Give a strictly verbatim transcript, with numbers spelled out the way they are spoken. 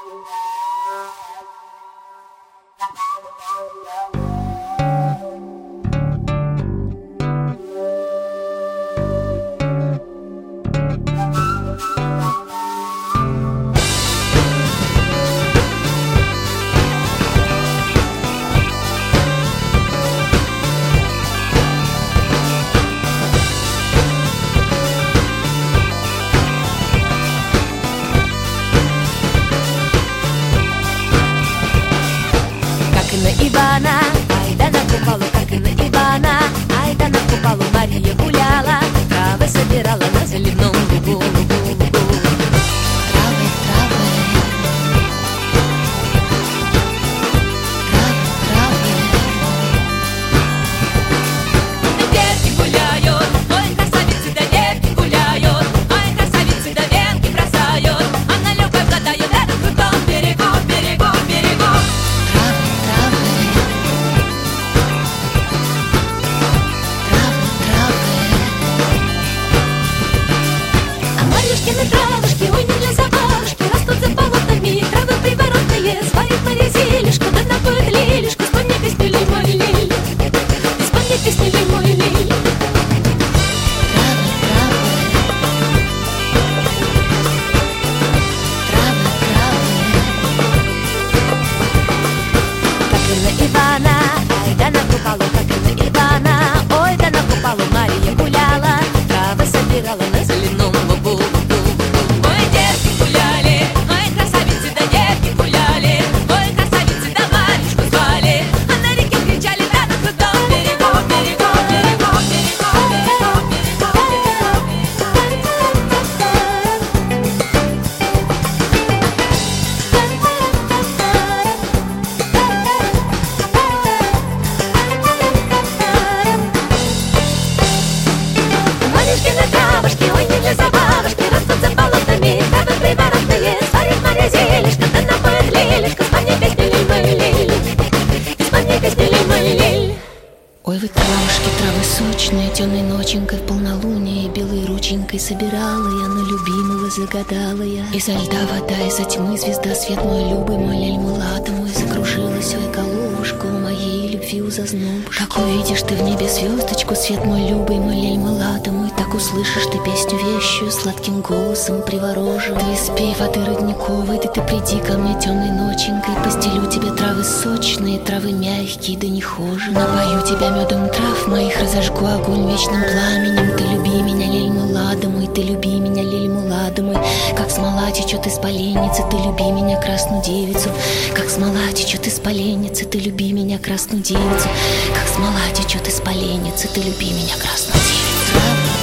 Ивана, айда на купалу, как и на Ивана. Айда на купалу Мария гуляла, травы собирала на заливном лугу, лугу, лугу. Травы, травы, травы, травы. Девки гуляют, ой, красавицы да девки гуляют, ой, красавицы да венки бросают, а на любовь гадают на крутом берегу, берегу, берегу. Травушки, ой, не для забавушки, растут за болотами, травы приворотные, сварит Мария зелешку, да напоит лилишку. Вспомни песню ли мой лиль, вспомни песню ли мой лиль. Травы, травы, травы, травы. Как и на Ивана, ай да на купалу, как и на Ивана. Ой, да на купалу Мария гуляла, травы собирала на заливном лугу. Травушки, ой, не для забавушки, растут за болотами, травы приворотные, сварит Мария зелешко, да напоит лилишку. Вспомни песню ли мой лиль, вспомни песню ли мой лиль. Ой, вы травушки, травы сочные, темной ноченькой в полнолуние белой рученькой собирала я, на любимого загадала я. Изо льда вода, изо тьмы звезда, свет мой любый, мой лель мулата мой, закружилась, ой, головушка у моей любви у зазнобушки. Как увидишь ты в небе звездочку, свет мой любый, мой лель мулата мой, так услышишь ты песню вещую, сладким голосом приворожен. Ты спей воды родниковой, да ты приди ко мне темной ноченькой, постелю тебе травы сочные, травы мягкие, да не хожи. Напою тебя медом трав моих, разожгу огонь вечным пламенем. Ты люби меня, лель мулада мой, ты люби меня, лель мулада мой. Как смола течет из поленницы, ты люби меня, красную девицу. Как смола течет из поленницы, ты люби меня, красную девицу. Как смола течет из поленницы, ты люби меня, красную девицу.